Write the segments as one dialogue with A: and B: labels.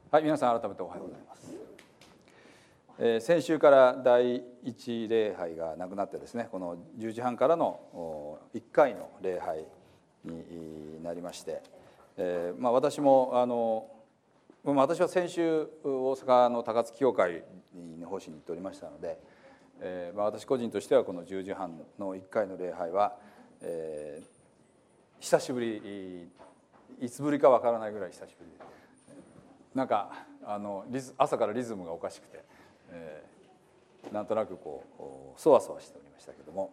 A: はい、皆さん改めておはようございます。先週から第一礼拝がなくなってですね、この10時半からの1回の礼拝になりまして、私は先週大阪の高槻教会に奉仕に行っておりましたので、私個人としてはこの10時半の1回の礼拝は、久しぶり、いつぶりかわからないぐらい久しぶりで、なんか朝からリズムがおかしくて、なんとなくこうそわそわしておりましたけども、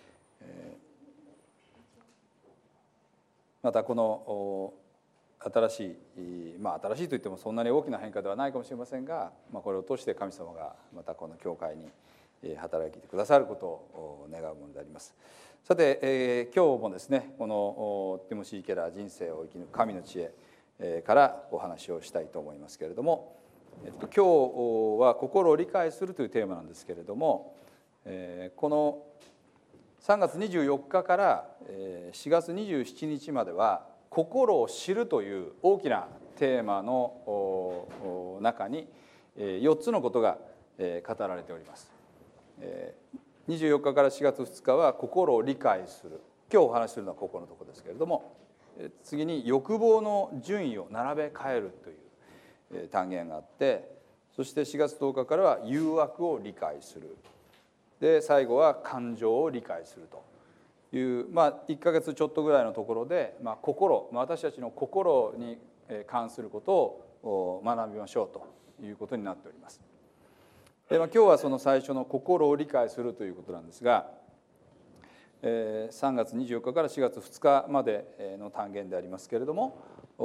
A: またこの新しいといってもそんなに大きな変化ではないかもしれませんが、これを通して神様がまたこの教会に働いてくださることを願うものであります。さて、今日もですね、このティモシー・ケラー人生を生き抜く神の知恵からお話をしたいと思いますけれども、今日は心を理解するというテーマなんですけれども、この3月24日から4月27日までは心を知るという大きなテーマの中に4つのことが語られております。24日から4月2日は心を理解する。今日お話しするのはここのところですけれども、次に欲望の順位を並べ替えるという単元があって、そして4月10日からは誘惑を理解する。で最後は感情を理解するという、1ヶ月ちょっとぐらいのところで、私たちの心に関することを学びましょうということになっております。で、今日はその最初の心を理解するということなんですが、3月24日から4月2日までの単元でありますけれども、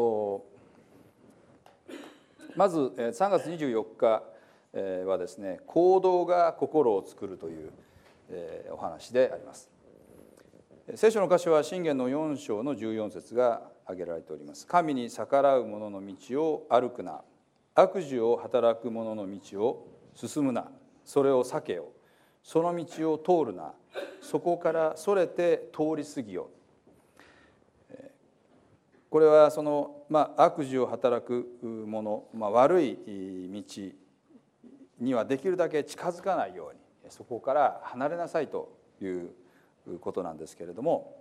A: まず3月24日はですね、行動が心を作るというお話であります。聖書の箇所は箴言の4章の14節が挙げられております。神に逆らう者の道を歩くな、悪事を働く者の道を進むな、それを避けよ、その道を通るな、そこからそれて通り過ぎよ。これはその、悪事を働く者、悪い道にはできるだけ近づかないようにそこから離れなさいということなんですけれども、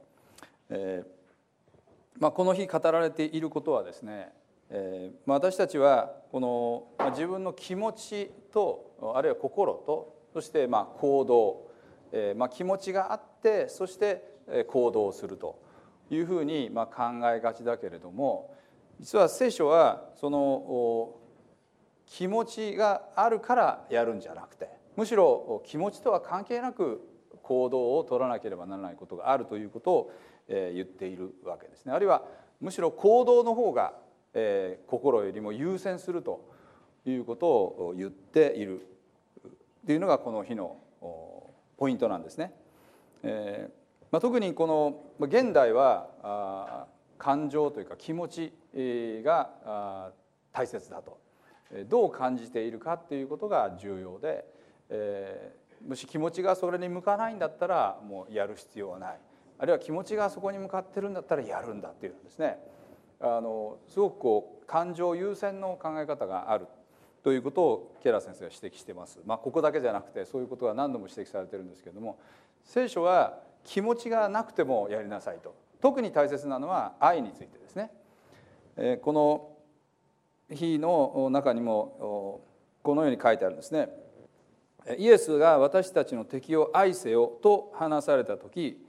A: この日語られていることはですね、私たちはこの自分の気持ちとあるいは心とそして行動、気持ちがあってそして行動するというふうに考えがちだけれども、実は聖書はその気持ちがあるからやるんじゃなくて、むしろ気持ちとは関係なく行動を取らなければならないことがあるということを言っているわけですね。あるいはむしろ行動の方が心よりも優先するということを言っているというのがこの日のポイントなんですね。特にこの現代は感情というか気持ちが大切だと、どう感じているかということが重要で、もし気持ちがそれに向かないんだったらもうやる必要はない、あるいは気持ちがそこに向かってるんだったらやるんだっていうんですね。すごく感情優先の考え方があるということをケラー先生が指摘しています。ここだけじゃなくてそういうことが何度も指摘されているんですけれども、聖書は気持ちがなくてもやりなさいと。特に大切なのは愛についてですね。この日の中にもこのように書いてあるんですね。イエスが私たちの敵を愛せよと話された時、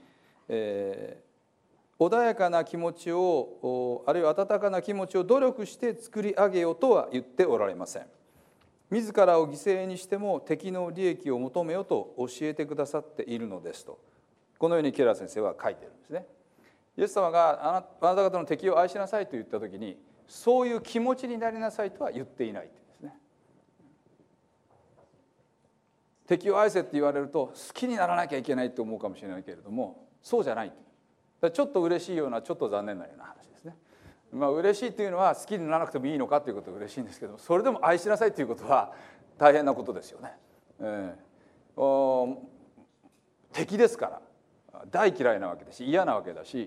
A: 穏やかな気持ちをあるいは温かな気持ちを努力して作り上げようとは言っておられません。自らを犠牲にしても敵の利益を求めよと教えてくださっているのですと、このようにケラー先生は書いているんですね。イエス様があなた方の敵を愛しなさいと言った時に、そういう気持ちになりなさいとは言っていないんですね。敵を愛せって言われると好きにならなきゃいけないと思うかもしれないけれども、そうじゃない。ちょっと嬉しいようなちょっと残念なような話ですね。嬉しいというのは好きにならなくてもいいのかということが嬉しいんですけど、それでも愛しなさいということは大変なことですよね。敵ですから大嫌いなわけだし嫌なわけだし、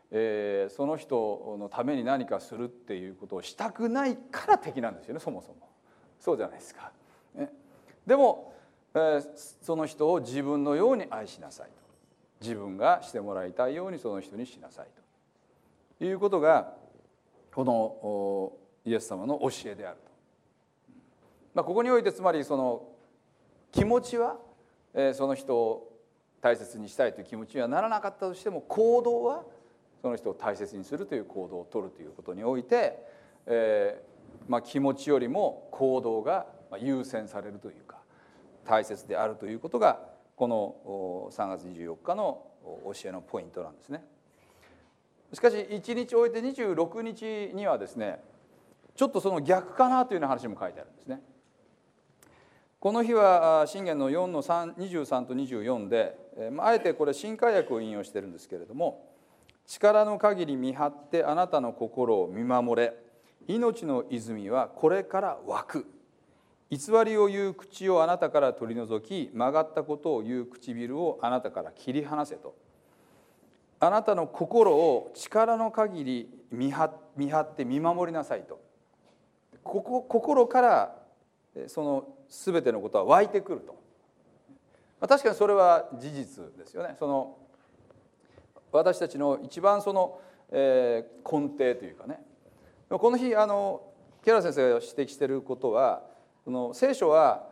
A: その人のために何かするっていうことをしたくないから敵なんですよね、そもそも。そうじゃないですか。でも、その人を自分のように愛しなさいと。自分がしてもらいたいようにその人にしなさいということがこのイエス様の教えであると。ここにおいてつまりその気持ちはその人を大切にしたいという気持ちにはならなかったとしても、行動はその人を大切にするという行動を取るということにおいて、気持ちよりも行動が優先されるというか大切であるということがこの3月24日の教えのポイントなんですね。しかし1日置いて26日にはですね、ちょっとその逆かなというような話も書いてあるんですね。この日は箴言の4の23と24で、あえてこれ新海訳を引用してるんですけれども、力の限り見張ってあなたの心を見守れ、命の泉はこれから湧く、偽りを言う口をあなたから取り除き、曲がったことを言う唇をあなたから切り離せと。あなたの心を力の限り見張って見守りなさいと。心からその全てのことは湧いてくると。確かにそれは事実ですよね。その私たちの一番その根底というかね。この日ケラ先生が指摘していることは、聖書は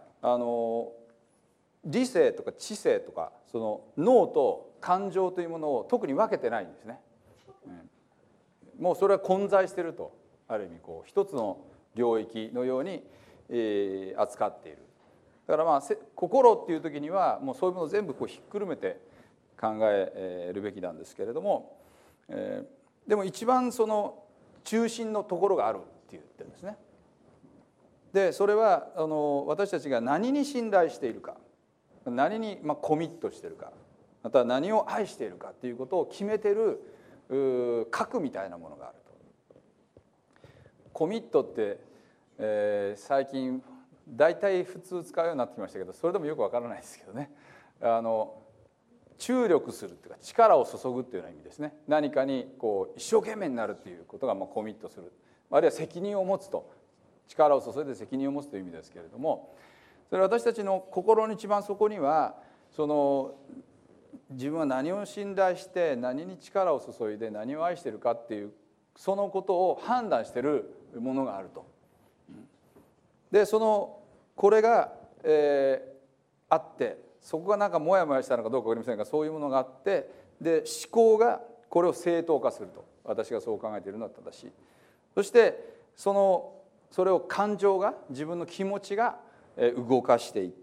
A: 理性とか知性とかその脳と感情というものを特に分けてないんですね。もうそれは混在していると、ある意味一つの領域のように扱っている。だから心っていう時にはもうそういうものを全部ひっくるめて考えるべきなんですけれども、でも一番その中心のところがあるって言ってるんですね。でそれは私たちが何に信頼しているか、何にコミットしているか、または何を愛しているかっていうことを決めている核みたいなものがあると。コミットって、最近大体普通使うようになってきましたけど、それでもよくわからないですけどね、注力するっていうか力を注ぐっていうような意味ですね。何かに一生懸命になるっていうことがコミットする、あるいは責任を持つと、力を注いで責任を持つという意味ですけれども、それは私たちの心の一番底にはその自分は何を信頼して何に力を注いで何を愛しているかっていうそのことを判断しているものがあると。でこれが、あって、そこがなんかモヤモヤしたのかどうか分かりませんが、そういうものがあって、で思考がこれを正当化すると、私がそう考えているのは正しい。そしてそれを感情が、自分の気持ちが動かしていって、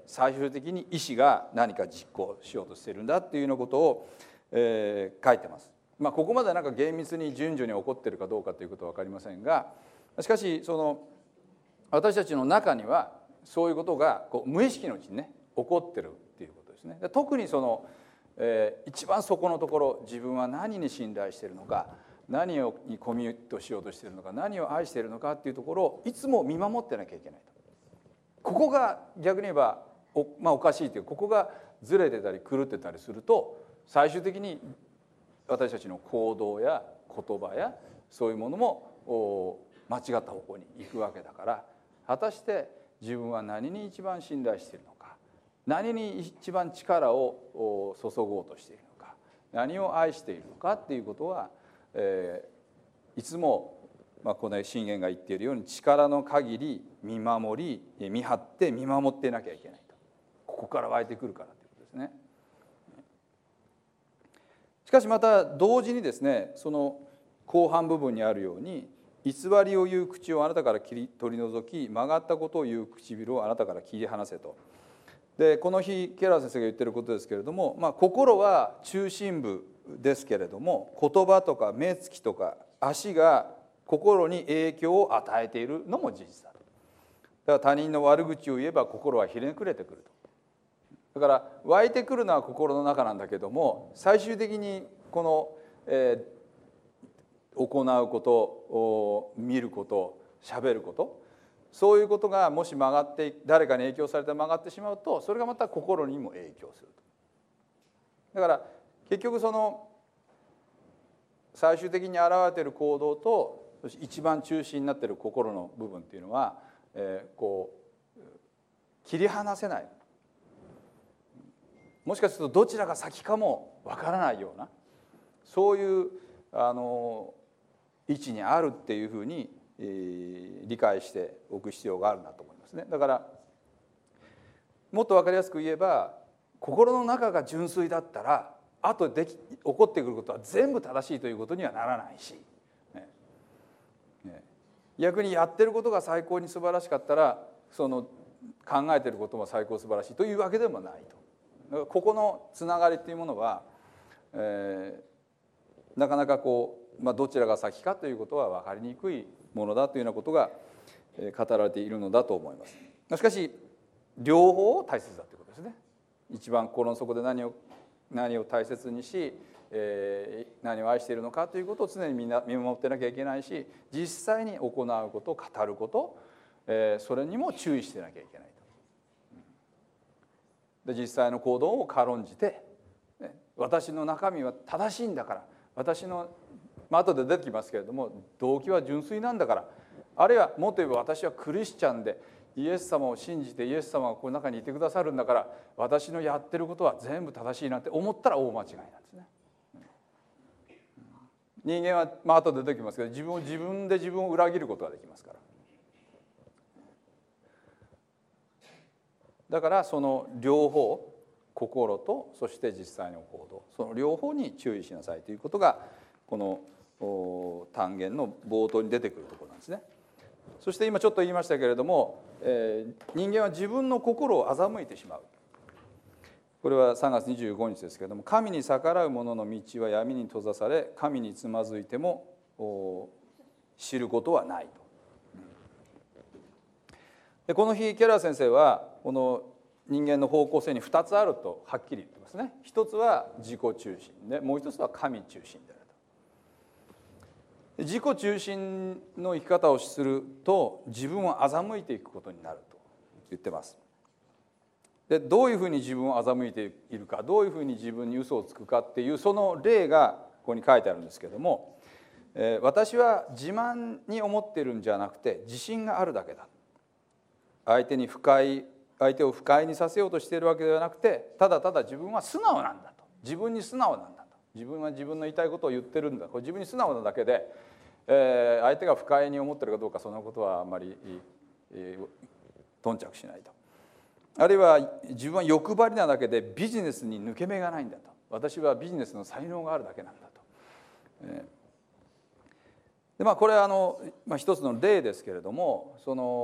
A: 最終的に意志が何か実行しようとしているんだっていうようなことを、書いてます。ここまでなんか厳密に順序に起こっているかどうかということは分かりませんが、しかし私たちの中にはそういうことが無意識のうちにね起こってるっていうことですね。特に一番底のところ、自分は何に信頼しているのか、何にコミットしようとしているのか、何を愛しているのかっていうところをいつも見守ってなきゃいけないと。ここが逆に言えばおかしいという、ここがずれてたり狂ってたりすると、最終的に私たちの行動や言葉やそういうものも間違った方向に行くわけだから、果たして自分は何に一番信頼しているのか、何に一番力を注ごうとしているのか、何を愛しているのかっていうことは、いつもこの箴言が言っているように、力の限り見守り見張って見守っていなきゃいけないと。ここから湧いてくるからということですね。しかしまた同時にですね、その後半部分にあるように、偽りを言う口をあなたから取り除き、曲がったことを言う唇をあなたから切り離せと。でこの日ケラー先生が言ってることですけれども、心は中心部ですけれども、言葉とか目つきとか足が心に影響を与えているのも事実だと。だから他人の悪口を言えば心はひねくれてくると。だから湧いてくるのは心の中なんだけども、最終的にこの、行うこと、見ること、喋ること、そういうことがもし曲がって誰かに影響されて曲がってしまうと、それがまた心にも影響すると。だから結局最終的に現れている行動と一番中心になっている心の部分っていうのは、こう切り離せない。もしかするとどちらが先かもわからないような、そういう位置にあるっていうふうに、理解しておく必要があるなと思いますね。だからもっとわかりやすく言えば、心の中が純粋だったら後で起こってくることは全部正しいということにはならないし、逆にやってることが最高に素晴らしかったらその考えてることも最高素晴らしいというわけでもないと。だからここのつながりっていうものは、なかなかこう、どちらが先かということは分かりにくいものだというようなことが語られているのだと思います。しかし両方を大切だということですね。一番心の底で何を大切にし、何を愛しているのかということを常に見守ってなきゃいけないし、実際に行うこと、語ること、それにも注意してなきゃいけないと。で実際の行動を軽んじて、私の中身は正しいんだから、私の後で出てきますけれども動機は純粋なんだから、あるいはもっと言えば私はクリスチャンでイエス様を信じてイエス様がこの中にいてくださるんだから、私のやってることは全部正しいなんて思ったら大間違いなんですね。人間は後で出てきますけど、自分を裏切ることができますから。だからその両方、心とそして実際の行動、その両方に注意しなさいということがこの単元の冒頭に出てくるところなんですね。そして今ちょっと言いましたけれども、人間は自分の心を欺いてしまう。これは3月25日ですけれども、神に逆らう者の道は闇に閉ざされ、神につまずいても知ることはないと。でこの日ケラー先生はこの人間の方向性に2つあるとはっきり言ってますね。一つは自己中心で、もう一つは神中心であると。自己中心の生き方をすると自分を欺いていくことになると言ってます。でどういうふうに自分を欺いているか、どういうふうに自分に嘘をつくかっていうその例がここに書いてあるんですけども、私は自慢に思っているんじゃなくて自信があるだけだ。相手を不快にさせようとしているわけではなくて、ただただ自分は素直なんだと、自分に素直なんだと、自分は自分の言いたいことを言ってるんだ、これ自分に素直なだけで、相手が不快に思ってるかどうかそんなことはあんまり頓着しないと。あるいは自分は欲張りなだけでビジネスに抜け目がないんだと、私はビジネスの才能があるだけなんだと。でこれは一つの例ですけれども、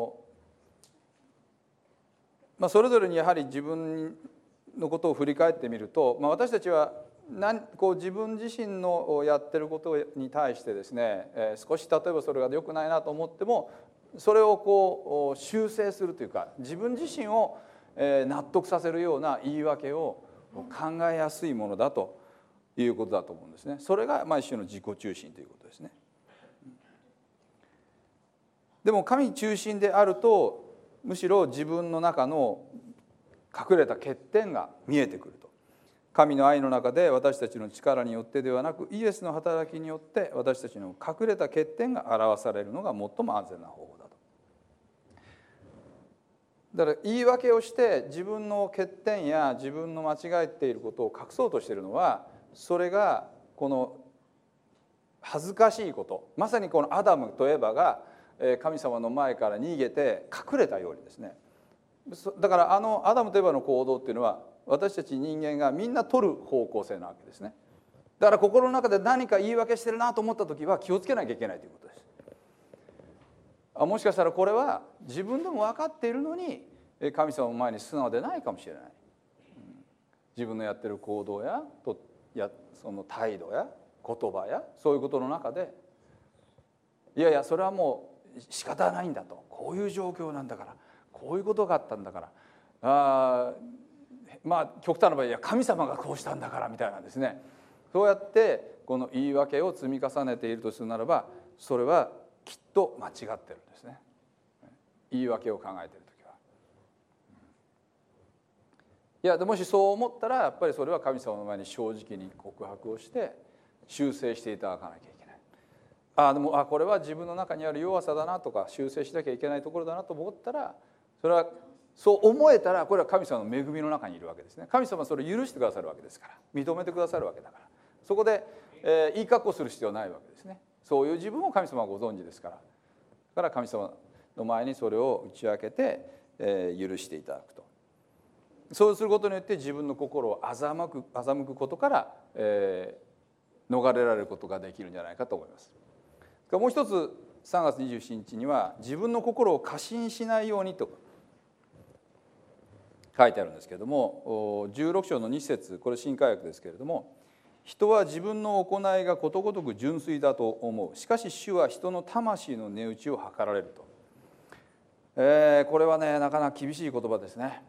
A: それぞれにやはり自分のことを振り返ってみると、私たちは自分自身のやってることに対してですね、少し例えばそれが良くないなと思ってもそれを修正するというか、自分自身を納得させるような言い訳を考えやすいものだということだと思うんですね。それが一種の自己中心ということですね。でも神中心であるとむしろ自分の中の隠れた欠点が見えてくると。神の愛の中で私たちの力によってではなくイエスの働きによって私たちの隠れた欠点が表されるのが最も安全な方法だと。だから言い訳をして自分の欠点や自分の間違えていることを隠そうとしているのは、それがこの恥ずかしいこと、まさにこのアダムとエバが神様の前から逃げて隠れたようにですね。だからアダムとエバの行動っていうのは私たち人間がみんな取る方向性なわけですね。だから心の中で何か言い訳してるなと思った時は気をつけなきゃいけないということです。もしかしたらこれは自分でも分かっているのに神様の前に素直でないかもしれない。自分のやってる行動やその態度や言葉やそういうことの中で、いやいやそれはもう仕方ないんだと、こういう状況なんだから、こういうことがあったんだから、極端な場合、いや神様がこうしたんだからみたいなですね、そうやってこの言い訳を積み重ねているとするならば、それはきっと間違ってるんですね。言い訳を考えている時は。いやもしそう思ったらやっぱりそれは神様の前に正直に告白をして、 修正していただかなきゃいけない。でもこれは自分の中にある弱さだなとか修正しなきゃいけないところだなと思ったら、それはそう思えたら、これは神様の恵みの中にいるわけですね。神様はそれを許してくださるわけですから、認めてくださるわけだから、そこで、いい格好する必要はないわけですね。そういう自分を神様はご存知ですから、だから神様の前にそれを打ち明けて、許していただくと。そうすることによって自分の心を欺くことから、逃れられることができるんじゃないかと思います。もう一つ3月27日には自分の心を過信しないようにと書いてあるんですけれども、16章の2節、これ新海訳ですけれども、人は自分の行いがことごとく純粋だと思う。しかし主は人の魂の値打ちを測られると。これはね、なかなか厳しい言葉ですね。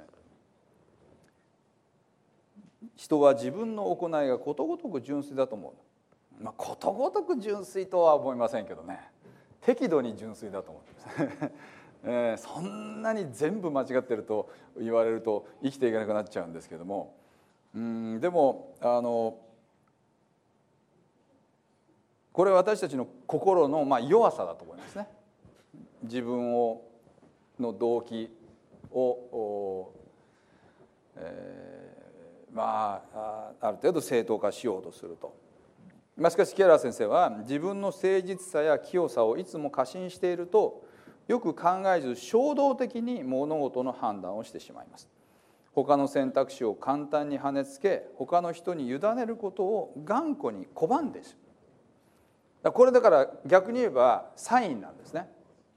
A: 人は自分の行いがことごとく純粋だと思う。ことごとく純粋とは思いませんけどね、適度に純粋だと思うんです。そんなに全部間違ってると言われると生きていけなくなっちゃうんですけども、でもこれは私たちの心の弱さだと思いますね。自分の動機をある程度正当化しようとすると。しかしケラー先生は、自分の誠実さや清さをいつも過信していると、よく考えず衝動的に物事の判断をしてしまいます。他の選択肢を簡単に跳ねつけ、他の人に委ねることを頑固に拒んでしまう。これだから逆に言えばサインなんですね。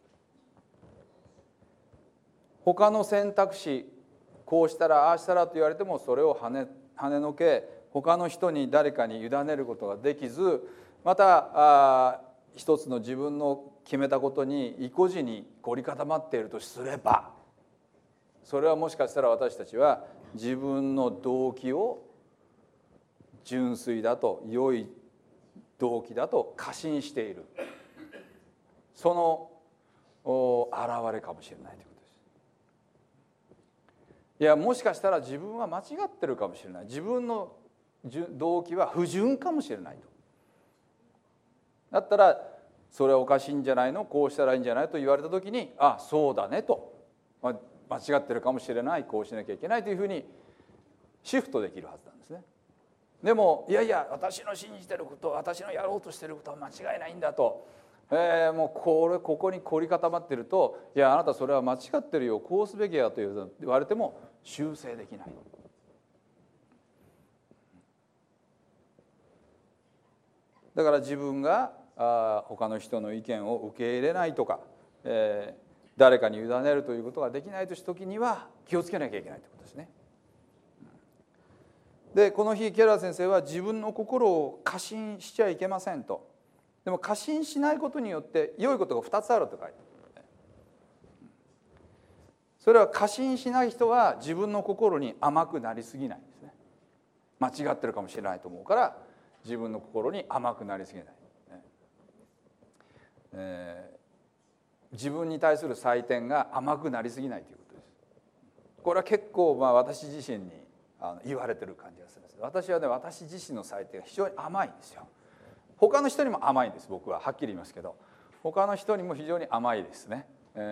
A: 他の選択肢、こうしたらああしたらと言われても、それを跳ねのけ、他の人に誰かに委ねることができず、また一つの自分の決めたことに意固地に凝り固まっているとすれば、それはもしかしたら私たちは自分の動機を純粋だと、良い動機だと過信している、その現れかもしれないということです。いや、もしかしたら自分は間違ってるかもしれない、自分の動機は不純かもしれないと。だったらそれはおかしいんじゃないの、こうしたらいいんじゃないと言われた時に、そうだねと、間違ってるかもしれない、こうしなきゃいけないというふうにシフトできるはずなんですね。でもいやいや、私の信じてること、私のやろうとしてることは間違いないんだと、もうここに凝り固まってると、いやあなたそれは間違ってるよ、こうすべきやと言われても修正できない。だから自分が他の人の意見を受け入れないとか、誰かに委ねるということができないとした時には気をつけなきゃいけないということですね。でこの日ケラー先生は自分の心を過信しちゃいけませんと。でも過信しないことによって良いことが2つあると書いてある。それは過信しない人は自分の心に甘くなりすぎないんですね。間違ってるかもしれないと思うから自分の心に甘くなりすぎない、自分に対する採点が甘くなりすぎないということです。これは結構私自身に言われてる感じがするんです。私はね、私自身の採点が非常に甘いんですよ。他の人にも甘いんです。僕ははっきり言いますけど、他の人にも非常に甘いですね。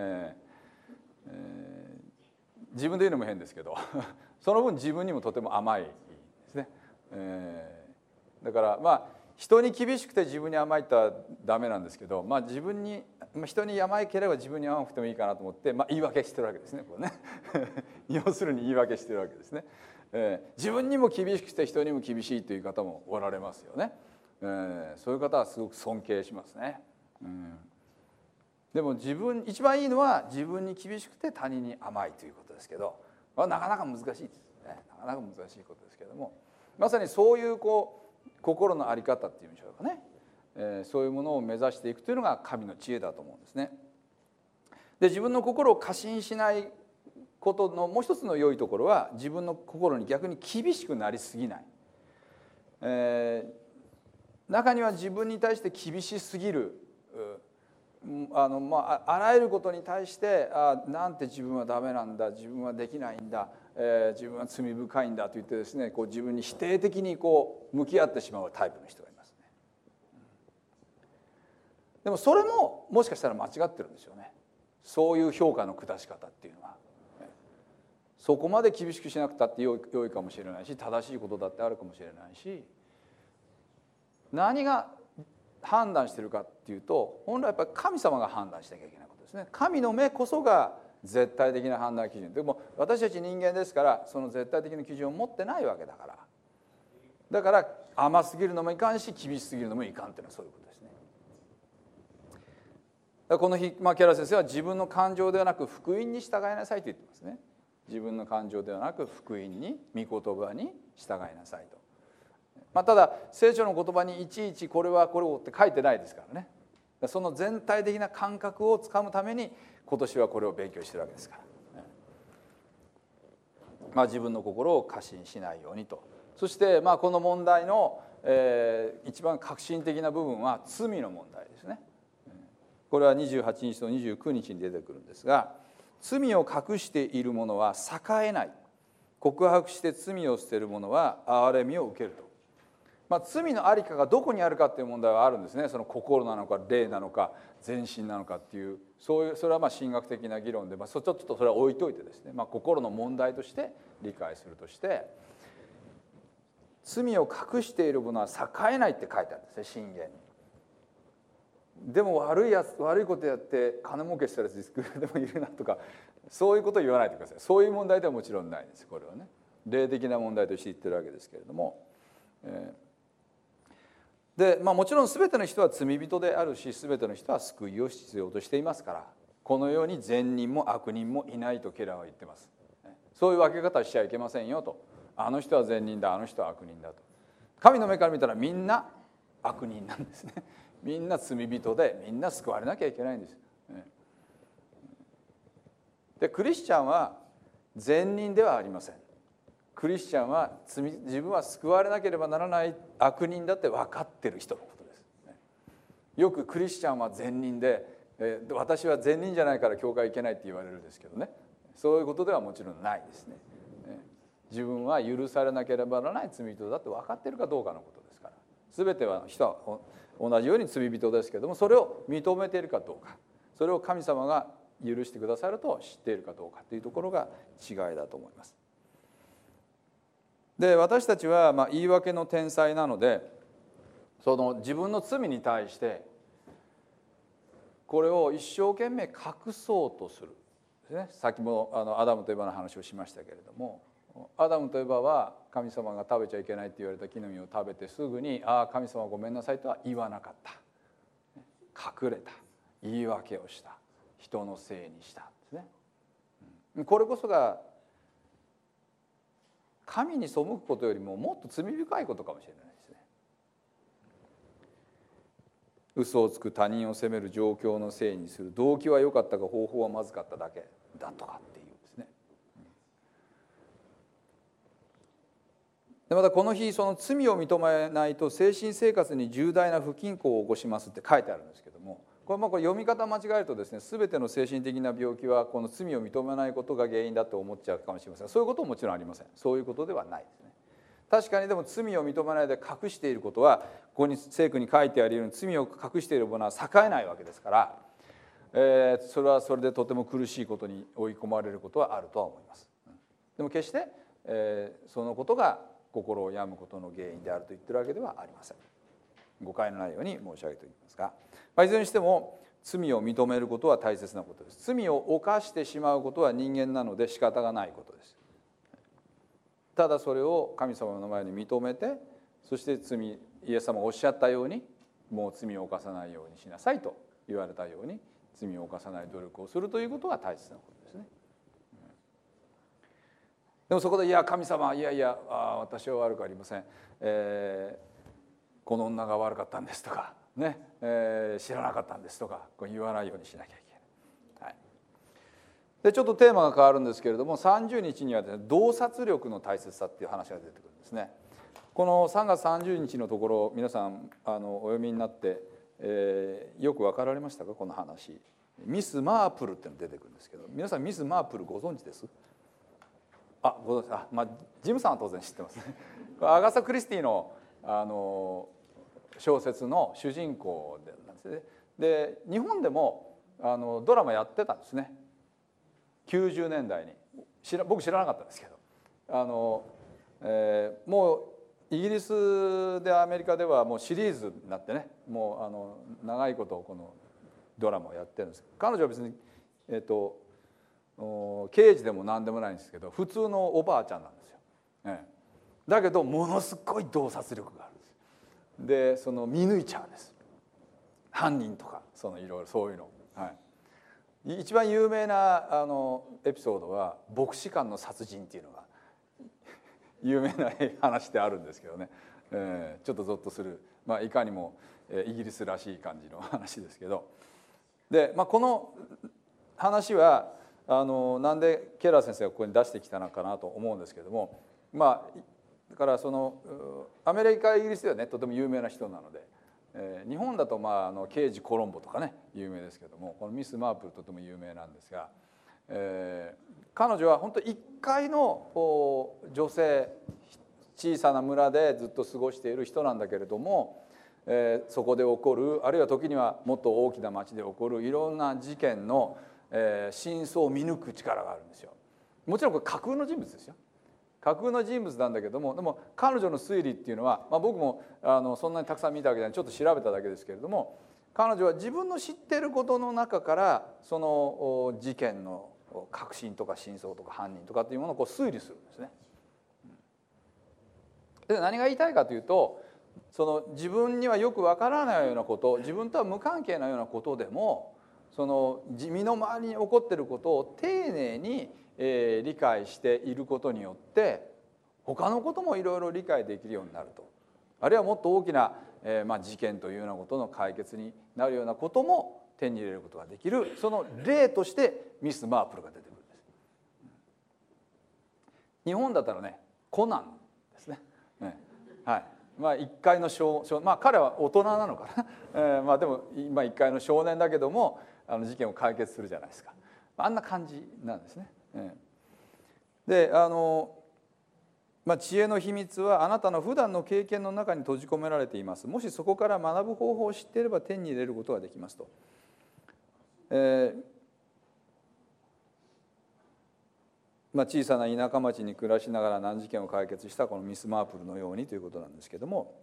A: 自分で言うのも変ですけどその分自分にもとても甘いですね。だから人に厳しくて自分に甘いとはダメなんですけど、自分に人に甘いければ自分に甘くてもいいかなと思って、言い訳してるわけですね。これね要するに言い訳してるわけですね。自分にも厳しくて人にも厳しいという方もおられますよね。そういう方はすごく尊敬しますね。でも一番いいのは自分に厳しくて他人に甘いということですけど、なかなか難しいですね。なかなか難しいことですけども、まさにそういう心の在り方っていうんでしょうかね、そういうものを目指していくというのが神の知恵だと思うんですね。で自分の心を過信しないことのもう一つの良いところは、自分の心に逆に厳しくなりすぎない、中には自分に対して厳しすぎる、あらゆることに対してなんて自分はダメなんだ、自分はできないんだ、自分は罪深いんだと言ってですね、自分に否定的に向き合ってしまうタイプの人がいます。 でもそれももしかしたら間違ってるんですよね。そういう評価の下し方っていうのは。そこまで厳しくしなくたって良いかもしれないし、正しいことだってあるかもしれないし、何が判断してるかっていうと、本来やっぱり神様が判断しなきゃいけないことですね。神の目こそが絶対的な判断基準。でも私たち人間ですから、その絶対的な基準を持ってないわけだから、だから甘すぎるのもいかんし、厳しすぎるのもいかんっていうのはそういうことですね。だからこの日、ケラ先生は自分の感情ではなく福音に従いなさいと言ってますね。自分の感情ではなく福音に、御言葉に従いなさいと。ただ聖書の言葉にいちいちこれはこれをって書いてないですからね。その全体的な感覚をつかむために今年はこれを勉強してるわけですから、自分の心を過信しないようにと。そしてこの問題の、一番革新的な部分は罪の問題ですね。これは28日と29日に出てくるんですが、罪を隠している者は栄えない、告白して罪を捨てる者は憐れみを受けると。罪のありかがどこにあるかっていう問題はあるんですね。その心なのか霊なのか全身なのかっていう、それは神学的な議論で、ちょっとそれは置いといてですね、心の問題として理解するとして、罪を隠している者は栄えないって書いてあるんですね、箴言に。でも悪いことやって金儲けしたやついくらでもいるなとか、そういうことを言わないでください。そういう問題ではもちろんないです。これはね、霊的な問題として言ってるわけですけれども、でもちろん全ての人は罪人であるし、全ての人は救いを必要としていますから、この世に善人も悪人もいないとケラーは言ってます。そういう分け方しちゃいけませんよと。あの人は善人だ、あの人は悪人だと。神の目から見たらみんな悪人なんですね。みんな罪人で、みんな救われなきゃいけないんです。でクリスチャンは善人ではありません。クリスチャンは自分は救われなければならない悪人だって分かってる人のことです。よくクリスチャンは善人で、私は善人じゃないから教会行けないって言われるんですけどね、そういうことではもちろんないですね。自分は許されなければならない罪人だって分かっているかどうかのことですから。全ては人は同じように罪人ですけれども、それを認めているかどうか、それを神様が許してくださると知っているかどうかというところが違いだと思います。で私たちは言い訳の天才なので、その自分の罪に対してこれを一生懸命隠そうとするですね。さっきもアダムとエバの話をしましたけれども、アダムとエバは神様が食べちゃいけないって言われた木の実を食べてすぐに神様ごめんなさいとは言わなかった。隠れた、言い訳をした、人のせいにしたんですね。これこそが神に背くことよりももっと罪深いことかもしれないですね。嘘をつく、他人を責める、状況のせいにする、動機は良かったが方法はまずかっただけだとかっていうですね。でまたこの日、その罪を認めないと精神生活に重大な不均衡を起こしますって書いてあるんですけども、これ読み方間違えるとですね、全ての精神的な病気はこの罪を認めないことが原因だと思っちゃうかもしれません。そういうことももちろんありません。そういうことではないですね。確かにでも罪を認めないで隠していることは、ここに聖句に書いてあるように罪を隠しているものは栄えないわけですから、それはそれでとても苦しいことに追い込まれることはあるとは思います。でも決して、そのことが心を病むことの原因であると言ってるわけではありません。誤解のないように申し上げておきますが、いずれにしても罪を認めることは大切なことです。罪を犯してしまうことは人間なので仕方がないことです。ただそれを神様の前に認めて、そしてイエス様がおっしゃったように、もう罪を犯さないようにしなさいと言われたように罪を犯さない努力をするということが大切なことですね。でもそこで神様、私は悪くありません、この女が悪かったんですとかね、知らなかったんですとか言わないようにしなきゃいけない。はい、でちょっとテーマが変わるんですけれども、30日にはですね、洞察力の大切さっていう話が出てくるんですね。この3月30日のところ、皆さんお読みになって、よく分かられましたか？この話、ミス・マープルっていうのが出てくるんですけど、皆さんミス・マープルご存知です？ご存知。ジムさんは当然知ってますね。アガサ・クリスティの小説の主人公なんですね。 で日本でもドラマやってたんですね。90年代に僕知らなかったんですけどもうイギリスでアメリカではもうシリーズになってね、もう長いことこのドラマをやってるんです。彼女は別に刑事でも何でもないんですけど、普通のおばあちゃんなんですよ。だけどものすごい洞察力があるんです。でその見抜いちゃうんです、犯人とかいろいろそういうの。一番有名なエピソードは牧師館の殺人っていうのが有名な話であるんですけどね、ちょっとゾッとする、いかにもイギリスらしい感じの話ですけど、で、この話はなんでケラー先生がここに出してきたのかなと思うんですけども、だからアメリカイギリスではねとても有名な人なので、日本だと刑事コロンボとかね有名ですけども、このミス・マープルとても有名なんですが、彼女は本当一階の女性、小さな村でずっと過ごしている人なんだけれども、そこで起こる、あるいは時にはもっと大きな町で起こるいろんな事件の真相を見抜く力があるんですよ。もちろんこれ架空の人物ですよ。架空の人物なんだけども、でも彼女の推理っていうのは、僕もそんなにたくさん見たわけじゃない、ちょっと調べただけですけれども、彼女は自分の知っていることの中からその事件の核心とか真相とか犯人とかっていうものをこう推理するんですね。で何が言いたいかというと、自分にはよくわからないようなこと、自分とは無関係なようなことでも、身の回りに起こっていることを丁寧に理解していることによって他のこともいろいろ理解できるようになると、あるいはもっと大きな事件というようなことの解決になるようなことも手に入れることができる、その例としてミス・マープルが出てくるんです。日本だったらねコナンですね。一階の彼は大人なのかなでも一階の少年だけども事件を解決するじゃないですか。あんな感じなんですね。で知恵の秘密はあなたの普段の経験の中に閉じ込められています。もしそこから学ぶ方法を知っていれば手に入れることができますと。小さな田舎町に暮らしながら難事件を解決したこのミス・マープルのようにということなんですけども、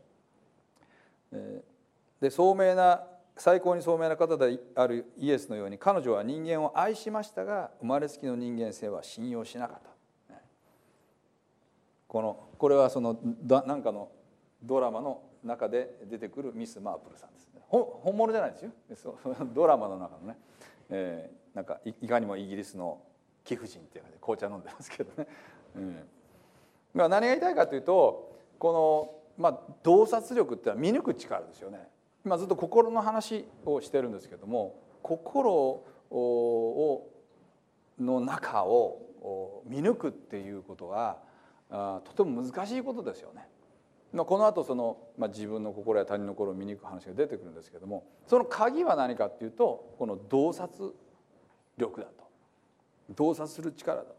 A: で最高に聡明な方であるイエスのように、彼女は人間を愛しましたが生まれつきの人間性は信用しなかった。これは何かのドラマの中で出てくるミス・マープルさんです。本物じゃないですよ。ドラマの中のね、なんかいかにもイギリスの貴婦人っていうので紅茶飲んでますけどね。何が言いたいかというと、この洞察力っていうのは見抜く力ですよね。今ずっと心の話をしてるんですけども、心の中を見抜くっていうことはとても難しいことですよね。この後自分の心や他人の心を見抜く話が出てくるんですけども、その鍵は何かっていうとこの洞察力だと。洞察する力だと。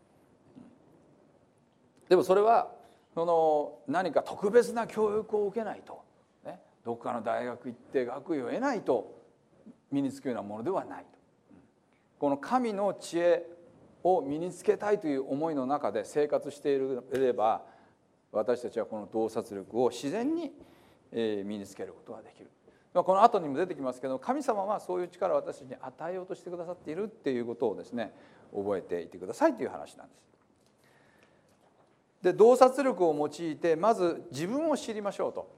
A: でもそれは何か特別な教育を受けないと、どこかの大学行って学位を得ないと身につくようなものではないと。この神の知恵を身につけたいという思いの中で生活していれば、私たちはこの洞察力を自然に身につけることができる。この後にも出てきますけど、神様はそういう力を私たちに与えようとしてくださっているっていうことをですね、覚えていてくださいという話なんです。で、洞察力を用いてまず自分を知りましょうと。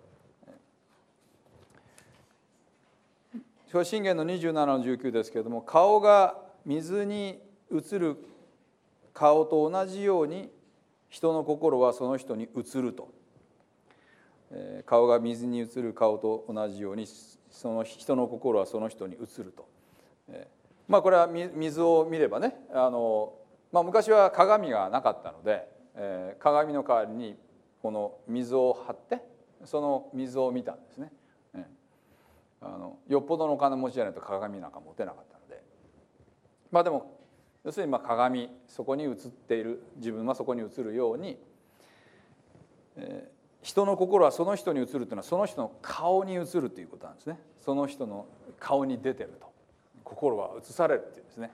A: 箴言の27の19ですけれども、顔が水に映る顔と同じように人の心はその人に映ると。顔が水に映る顔と同じようにその人の心はその人に映ると。これは水を見ればね、昔は鏡がなかったので、鏡の代わりにこの水を張ってその水を見たんですね。よっぽどのお金持ちじゃないと鏡なんか持てなかったので、でも要するに鏡、そこに映っている自分はそこに映るように、 人の心はその人に映るというのはその人の顔に映るということなんですね。その人の顔に出てると心は映されるっていうんですね。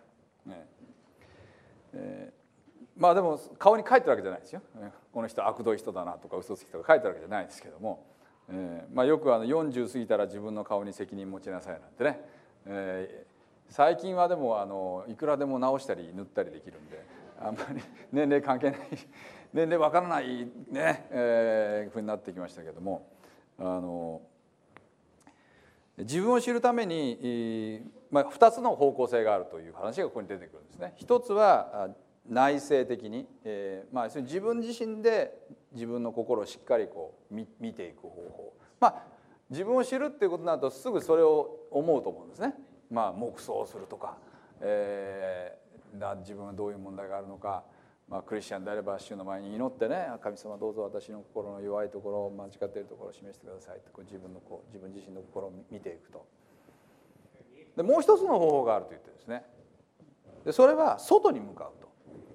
A: まあでも顔に書いてるわけじゃないですよ。この人悪どい人だなとか嘘つきとか書いてるわけじゃないですけども、まあよく40過ぎたら自分の顔に責任持ちなさいなんてね、最近はでもいくらでも直したり塗ったりできるんであんまり年齢関係ない年齢わからないね、ふうになってきましたけども、自分を知るために、まあ、2つの方向性があるという話がここに出てくるんですね。一つは内省的に、まあ、自分自身で自分の心をしっかりこう見ていく方法、まあ、自分を知るっていうことになるとすぐそれを思うと思うんですね。まあ、黙想をするとか、自分はどういう問題があるのか、まあ、クリスチャンであれば主の前に祈ってね、神様どうぞ私の心の弱いところ、間違っているところを示してくださいって自分自身の心を見ていくと。でもう一つの方法があると言ってですね、でそれは外に向かうと。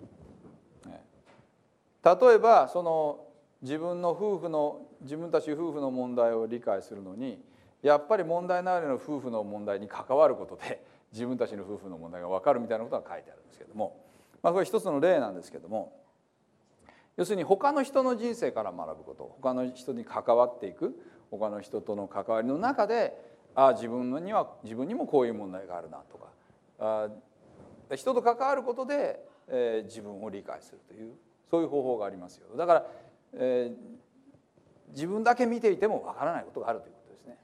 A: 例えばその自分たち夫婦の問題を理解するのにやっぱり問題のある夫婦の問題に関わることで自分たちの夫婦の問題が分かるみたいなことが書いてあるんですけども、まあ、これ一つの例なんですけども、要するに他の人の人生から学ぶこと、他の人に関わっていく、他の人との関わりの中で自分にもこういう問題があるなとか、人と関わることで、自分を理解するというそういう方法がありますよ。だから、自分だけ見ていてもわからないことがあるということですね。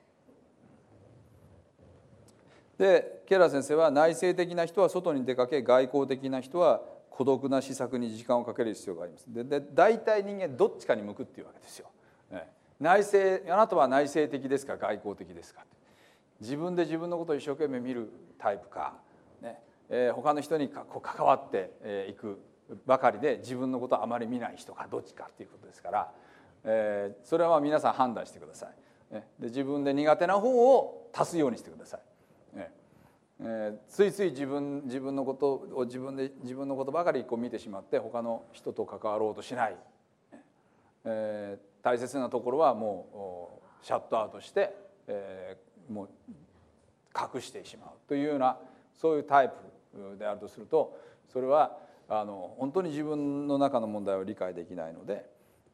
A: でケラー先生は内省的な人は外に出かけ、外交的な人は孤独な思索に時間をかける必要があります。で大体人間どっちかに向くっていうわけですよ。内省、あなたは内省的ですか外交的ですか。自分で自分のことを一生懸命見るタイプか、ね、他の人に関わっていくばかりで自分のことをあまり見ない人かどっちかっていうことですから、それは皆さん判断してください。で自分で苦手な方を足すようにしてください。ついつい自分のことを自分のことばかり見てしまって他の人と関わろうとしない、大切なところはもうシャットアウトして、もう隠してしまうというようなそういうタイプであるとすると、それは本当に自分の中の問題を理解できないので、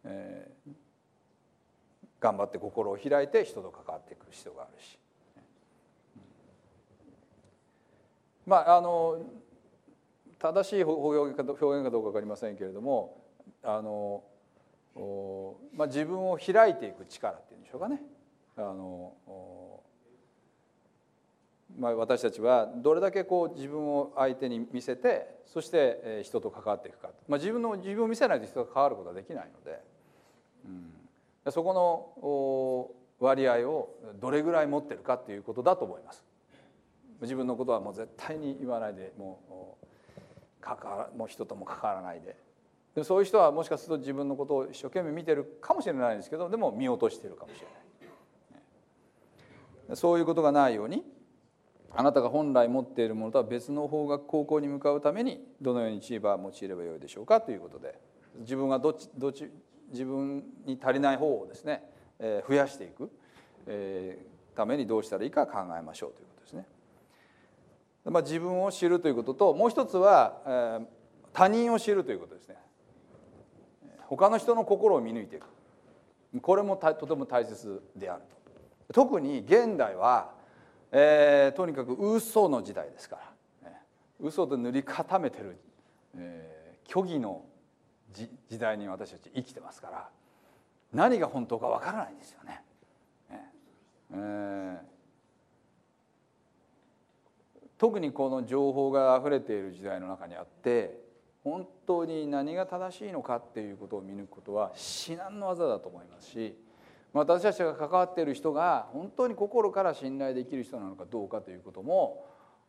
A: 頑張って心を開いて人と関わっていく必要があるし、まあ正しい表現かどうか分かりませんけれども、まあ、自分を開いていく力っていうんでしょうかね。まあ、私たちはどれだけ自分を相手に見せて、そして人と関わっていくか、まあ、自分を見せないと人と関わることはできないので、そこの割合をどれぐらい持ってるかっていうことだと思います。自分のことはもう絶対に言わないで、もう人とも関わらないで、そういう人はもしかすると自分のことを一生懸命見てるかもしれないんですけど、でも見落としているかもしれない。そういうことがないように、あなたが本来持っているものとは別の方向に向かうためにどのように知恵を用いればよいでしょうかということで、自分が自分に足りない方をですね、増やしていくためにどうしたらいいか考えましょうということですね。まあ、自分を知るということと、もう一つは他人を知るということですね。他の人の心を見抜いていく、これもとても大切であると。特に現代はとにかく嘘の時代ですから、嘘で塗り固めてる、虚偽の時代に私たち生きてますから、何が本当かわからないんですよね。特にこの情報があふれている時代の中にあって、本当に何が正しいのかっていうことを見抜くことは至難の業だと思いますし、私たちが関わっている人が本当に心から信頼できる人なのかどうかということも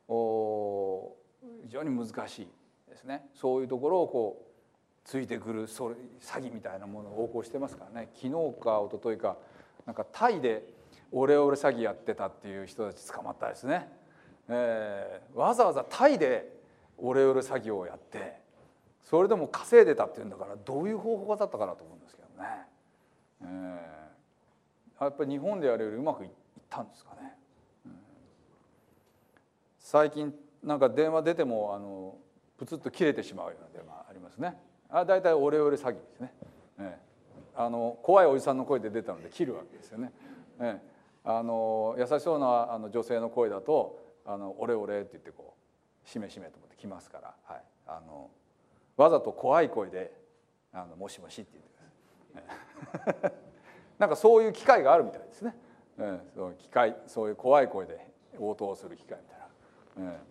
A: 非常に難しいですね。そういうところをついてくる詐欺みたいなものを横行してますからね。昨日か一昨日かなんかタイでオレオレ詐欺やってたっていう人たち捕まったですね。わざわざタイでオレオレ詐欺をやってそれでも稼いでたっていうんだから、どういう方法だったかなと思うんですけどね。 やっぱり日本でやるよりうまくいったんですかね。最近なんか電話出てもプツッと切れてしまうような電話ありますね。だいたいオレオレ詐欺ですね。怖いおじさんの声で出たので切るわけですよね。優しそうな女性の声だとオレオレって言ってこうしめしめと思って来ますから、はい、わざと怖い声でもしもしって言ってください。なんかそういう機会があるみたいですね。そういう怖い声で応答する機会みたいな。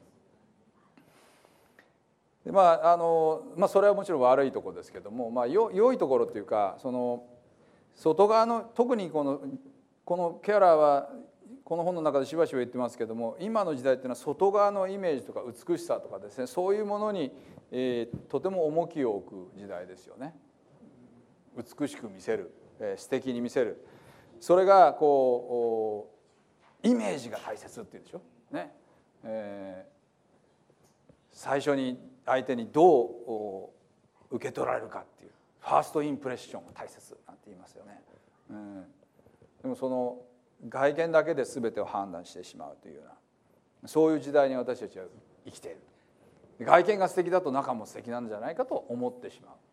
A: でそれはもちろん悪いところですけども、良いところっていうか、その外側の特にこのケアラーはこの本の中でしばしば言ってますけども、今の時代っていうのは外側のイメージとか美しさとかですね、そういうものに、とても重きを置く時代ですよね。美しく見せる、素敵に見せる、それがこうイメージが大切っていうでしょね。最初に相手にどう受け取られるかっていうファーストインプレッションが大切なんて言いますよね。でもその外見だけで全てを判断してしまうというような、そういう時代に私たちは生きている。外見が素敵だと中も素敵なんじゃないかと思ってしまう。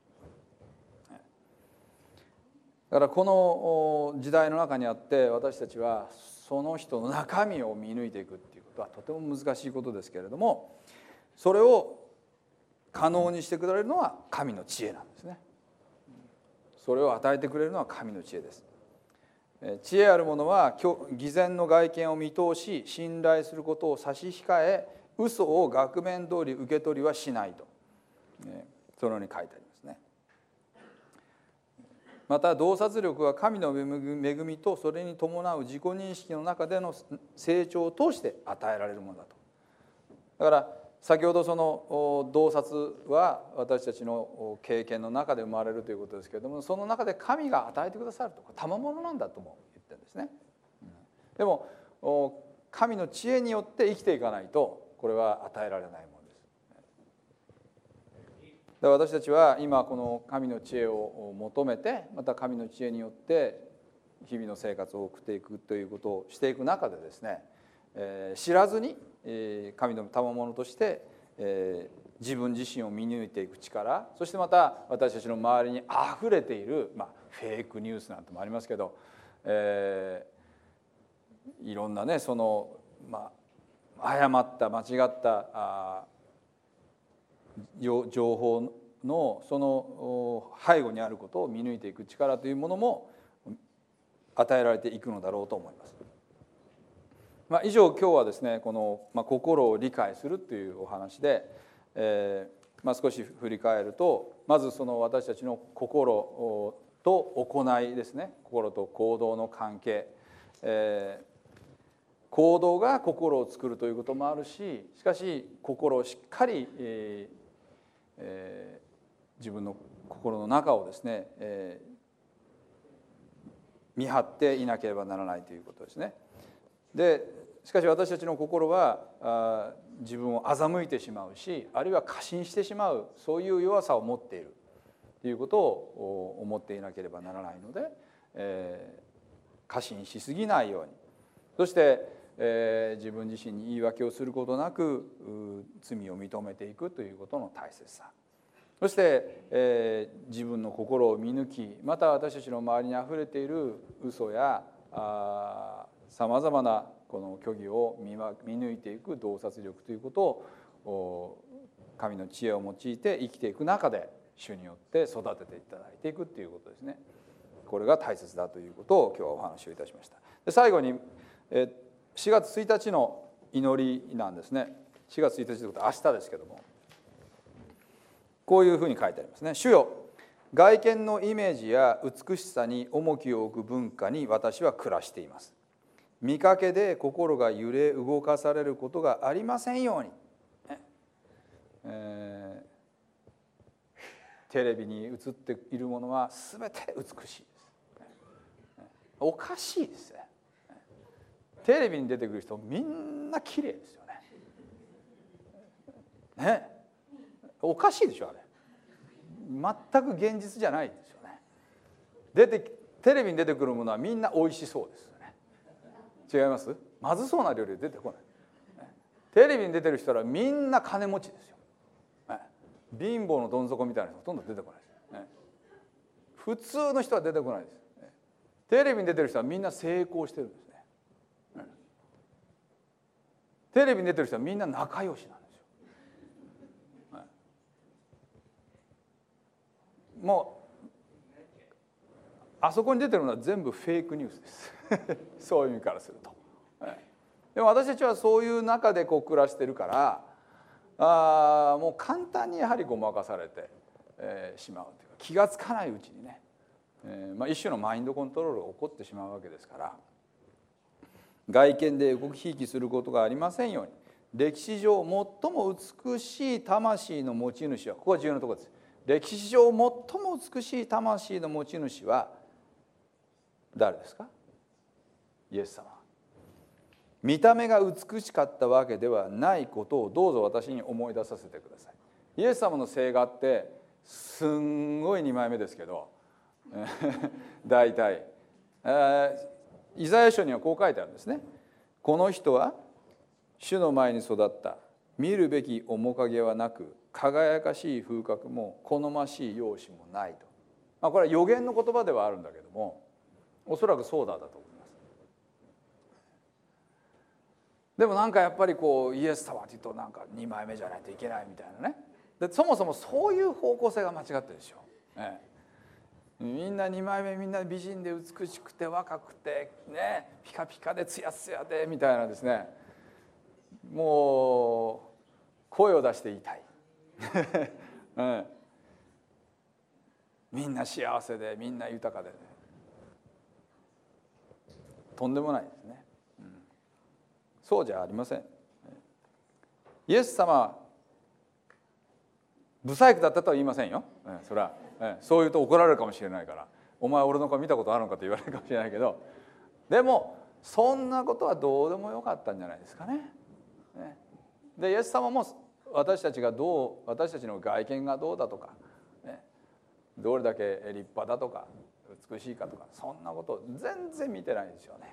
A: だからこの時代の中にあって私たちはその人の中身を見抜いていくっていうことはとても難しいことですけれども、それを可能にしてくれるのは神の知恵なんですね。それを与えてくれるのは神の知恵です。知恵ある者は偽善の外見を見通し信頼することを差し控え、嘘を額面通り受け取りはしないと、そのように書いてありますね。また洞察力は神の恵みとそれに伴う自己認識の中での成長を通して与えられるものだと。だから先ほどその洞察は私たちの経験の中で生まれるということですけれども、その中で神が与えてくださると、賜物なんだとも言ってるんですね。でも神の知恵によって生きていかないとこれは与えられないものです。で私たちは今この神の知恵を求めて、また神の知恵によって日々の生活を送っていくということをしていく中でですね、知らずに神の賜物として自分自身を見抜いていく力、そしてまた私たちの周りにあふれている、フェイクニュースなんてもありますけど、いろんなねその、誤った間違った情報のその背後にあることを見抜いていく力というものも与えられていくのだろうと思います。以上今日はですねこの、心を理解するというお話で、少し振り返ると、まずその私たちの心と行いですね、心と行動の関係、行動が心を作るということもあるし、しかし心をしっかり、自分の心の中をですね、見張っていなければならないということですね。でしかし私たちの心は自分を欺いてしまうし、あるいは過信してしまう、そういう弱さを持っているということを思っていなければならないので、過信しすぎないように、そして自分自身に言い訳をすることなく罪を認めていくということの大切さ、そして、自分の心を見抜き、また私たちの周りにあふれている嘘やさまざまなこの虚偽を見抜いていく洞察力ということを神の知恵を用いて生きていく中で主によって育てていただいていくということですね。これが大切だということを今日はお話をいたしました。で最後に4月1日の祈りなんですね。4月1日ということは明日ですけども、こういうふうに書いてありますね。主よ、外見のイメージや美しさに重きを置く文化に私は暮らしています。見かけで心が揺れ動かされることがありませんように。テレビに映っているものは全て美しいです。おかしいですね。テレビに出てくる人みんな綺麗ですよね。おかしいでしょあれ。全く現実じゃないですよね。出てテレビに出てくるものはみんな美味しそうですよね。違います？まずそうな料理出てこない。テレビに出てる人はみんな金持ちですよ。貧乏のどん底みたいな人ほとんど出てこないです。普通の人は出てこないです。テレビに出てる人はみんな成功してるんですね。テレビに出てる人はみんな仲良しなんですよ。もうあそこに出てるのは全部フェイクニュースですそういう意味からすると。でも私たちはそういう中で暮らしてるからもう簡単にやはりごまかされて、しまうというか、気が付かないうちにね、一種のマインドコントロールが起こってしまうわけですから、外見で動きひいきすることがありませんように、歴史上最も美しい魂の持ち主は、ここが重要なところです。歴史上最も美しい魂の持ち主は誰ですか？イエス様。見た目が美しかったわけではないことをどうぞ私に思い出させてください。イエス様の聖画ってすんごい2枚目ですけど大体イザヤ書にはこう書いてあるんですね。この人は主の前に育った。見るべき面影はなく、輝かしい風格も好ましい容姿もないと。これは予言の言葉ではあるんだけども、おそらくそうだと思います。でもなんかやっぱりイエス様っていうとなんか2枚目じゃないといけないみたいなね。でそもそもそういう方向性が間違ってるでしょ。みんな2枚目、みんな美人で美しくて若くてね、ピカピカでツヤツヤでみたいなですね、もう声を出して言いたい、みんな幸せでみんな豊かで、ね、とんでもないですね、そうじゃありません。イエス様は不細工だったとは言いませんよ。それはそう言うと怒られるかもしれないから、お前俺の顔見たことあるのかと言われるかもしれないけど、でもそんなことはどうでもよかったんじゃないですかね。でイエス様も私たちの外見がどうだとか、どれだけ立派だとか美しいかとか、そんなこと全然見てないですよね。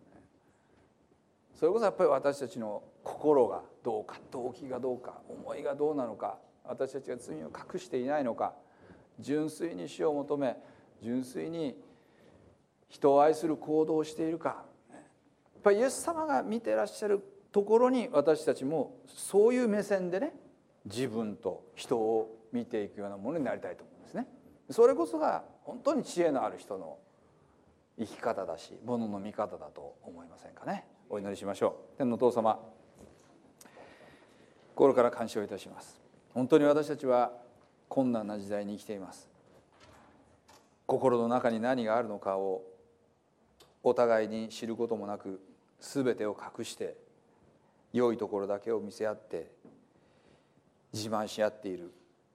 A: それこそやっぱり私たちの心がどうか、動機がどうか、思いがどうなのか、私たちが罪を隠していないのか、純粋に死を求め、純粋に人を愛する行動をしているか、やっぱりイエス様が見てらっしゃるところに私たちもそういう目線でね、自分と人を見ていくようなものになりたいと思うんですね。それこそが本当に知恵のある人の生き方だし、ものの見方だと思いませんかね。お祈りしましょう。天のお父様、心から感謝をいたします。本当に私たちは困難な時代に生きています。心の中に何があるのかをお互いに知ることもなく、全てを隠して良いところだけを見せ合って自慢し合っている。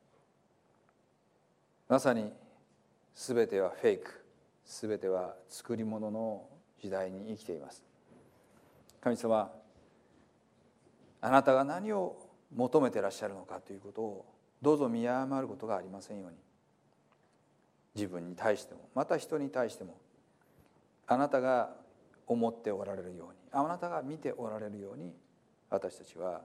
A: まさに全てはフェイク、全ては作り物の時代に生きています。神様、あなたが何を求めてらっしゃるのかということをどうぞ見誤ることがありませんように、自分に対してもまた人に対してもあなたが思っておられるように、あなたが見ておられるように、私たちは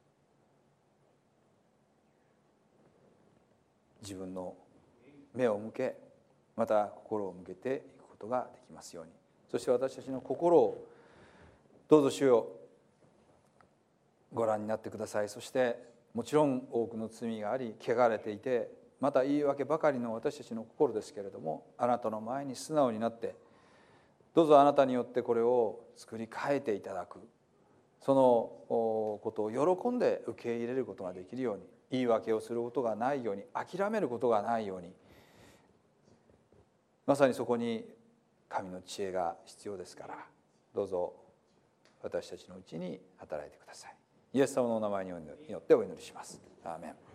A: 自分の目を向け、また心を向けていくことができますように。そして私たちの心をどうぞ主よご覧になってください。そしてもちろん多くの罪があり汚れていて、また言い訳ばかりの私たちの心ですけれども、あなたの前に素直になって、どうぞあなたによってこれを作り変えていただく、そのことを喜んで受け入れることができるように、言い訳をすることがないように、諦めることがないように、まさにそこに神の知恵が必要ですから、どうぞ私たちのうちに働いてください。イエス様のお名前によってお祈りします。アーメン。